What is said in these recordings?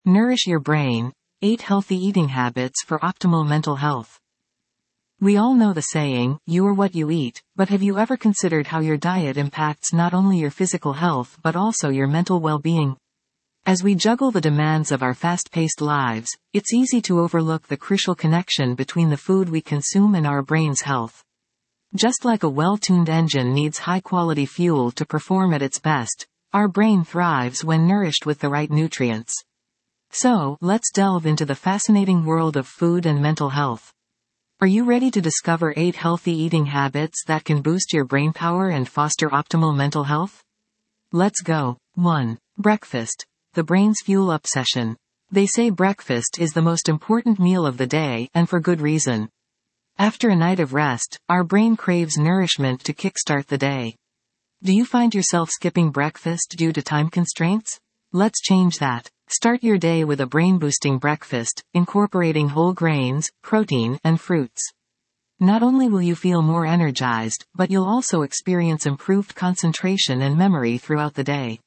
Nourish your brain. 8 healthy eating habits for optimal mental health. We all know the saying, you are what you eat, but have you ever considered how your diet impacts not only your physical health but also your mental well-being? As we juggle the demands of our fast-paced lives, it's easy to overlook the crucial connection between the food we consume and our brain's health. Just like a well-tuned engine needs high-quality fuel to perform at its best, our brain thrives when nourished with the right nutrients. So, let's delve into the fascinating world of food and mental health. Are you ready to discover 8 healthy eating habits that can boost your brain power and foster optimal mental health? Let's go. 1. Breakfast. The brain's fuel up session. They say breakfast is the most important meal of the day, and for good reason. After a night of rest, our brain craves nourishment to kickstart the day. Do you find yourself skipping breakfast due to time constraints? Let's change that. Start your day with a brain-boosting breakfast, incorporating whole grains, protein, and fruits. Not only will you feel more energized, but you'll also experience improved concentration and memory throughout the day.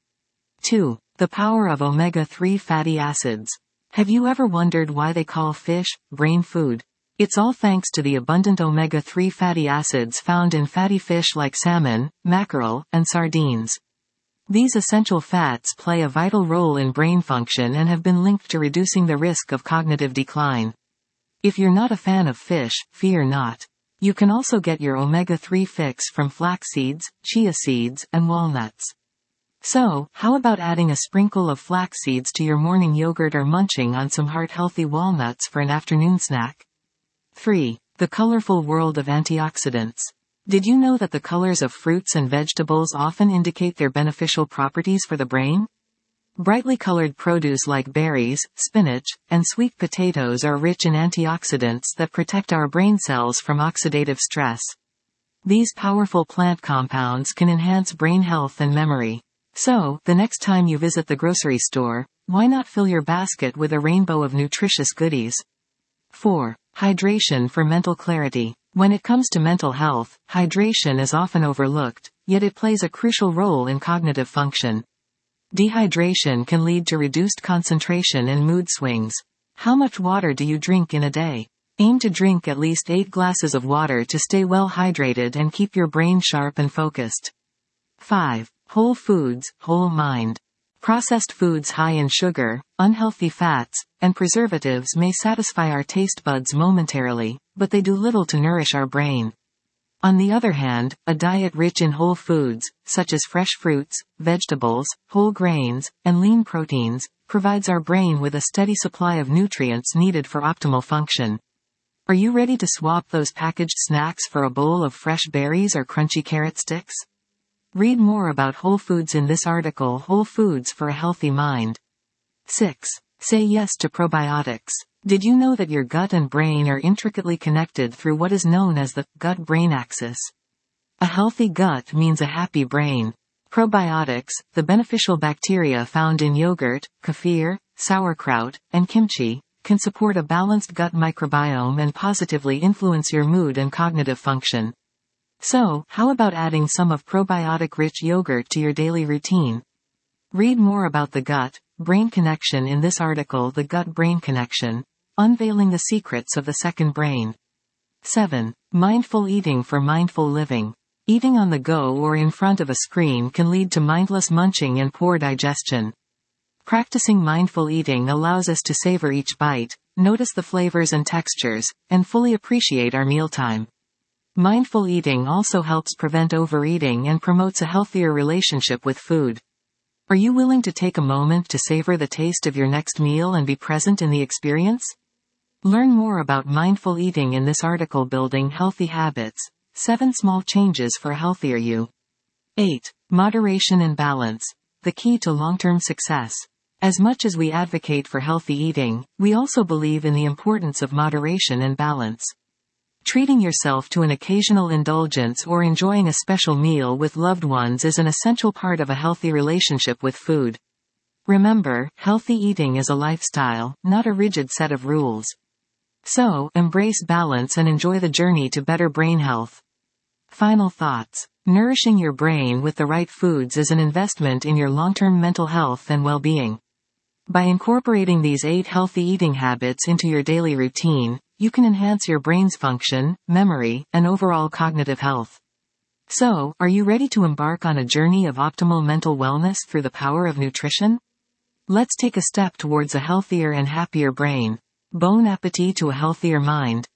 2. The power of omega-3 fatty acids. Have you ever wondered why they call fish brain food? It's all thanks to the abundant omega-3 fatty acids found in fatty fish like salmon, mackerel, and sardines. These essential fats play a vital role in brain function and have been linked to reducing the risk of cognitive decline. If you're not a fan of fish, fear not. You can also get your omega-3 fix from flax seeds, chia seeds, and walnuts. So, how about adding a sprinkle of flax seeds to your morning yogurt or munching on some heart-healthy walnuts for an afternoon snack? 3. The colorful world of antioxidants. Did you know that the colors of fruits and vegetables often indicate their beneficial properties for the brain? Brightly colored produce like berries, spinach, and sweet potatoes are rich in antioxidants that protect our brain cells from oxidative stress. These powerful plant compounds can enhance brain health and memory. So, the next time you visit the grocery store, why not fill your basket with a rainbow of nutritious goodies? 4. Hydration for mental clarity. When it comes to mental health, hydration is often overlooked, yet it plays a crucial role in cognitive function. Dehydration can lead to reduced concentration and mood swings. How much water do you drink in a day? Aim to drink at least 8 glasses of water to stay well hydrated and keep your brain sharp and focused. 5. Whole foods, whole mind. Processed foods high in sugar, unhealthy fats, and preservatives may satisfy our taste buds momentarily, but they do little to nourish our brain. On the other hand, a diet rich in whole foods, such as fresh fruits, vegetables, whole grains, and lean proteins, provides our brain with a steady supply of nutrients needed for optimal function. Are you ready to swap those packaged snacks for a bowl of fresh berries or crunchy carrot sticks? Read more about whole foods in this article, Whole Foods for a Healthy Mind. 6. Say yes to probiotics. Did you know that your gut and brain are intricately connected through what is known as the gut-brain axis? A healthy gut means a happy brain. Probiotics, the beneficial bacteria found in yogurt, kefir, sauerkraut, and kimchi, can support a balanced gut microbiome and positively influence your mood and cognitive function. So, how about adding some of probiotic-rich yogurt to your daily routine? Read more about the gut-brain connection in this article, The Gut-Brain Connection, Unveiling the Secrets of the Second Brain. 7. Mindful eating for mindful living. Eating on the go or in front of a screen can lead to mindless munching and poor digestion. Practicing mindful eating allows us to savor each bite, notice the flavors and textures, and fully appreciate our mealtime. Mindful eating also helps prevent overeating and promotes a healthier relationship with food. Are you willing to take a moment to savor the taste of your next meal and be present in the experience? Learn more about mindful eating in this article, Building Healthy Habits, 7 Small Changes for a Healthier You. 8. Moderation and balance. The key to long-term success. As much as we advocate for healthy eating, we also believe in the importance of moderation and balance. Treating yourself to an occasional indulgence or enjoying a special meal with loved ones is an essential part of a healthy relationship with food. Remember, healthy eating is a lifestyle, not a rigid set of rules. So, embrace balance and enjoy the journey to better brain health. Final thoughts. Nourishing your brain with the right foods is an investment in your long-term mental health and well-being. By incorporating these 8 healthy eating habits into your daily routine, you can enhance your brain's function, memory, and overall cognitive health. So, are you ready to embark on a journey of optimal mental wellness through the power of nutrition? Let's take a step towards a healthier and happier brain. Bon appétit to a healthier mind.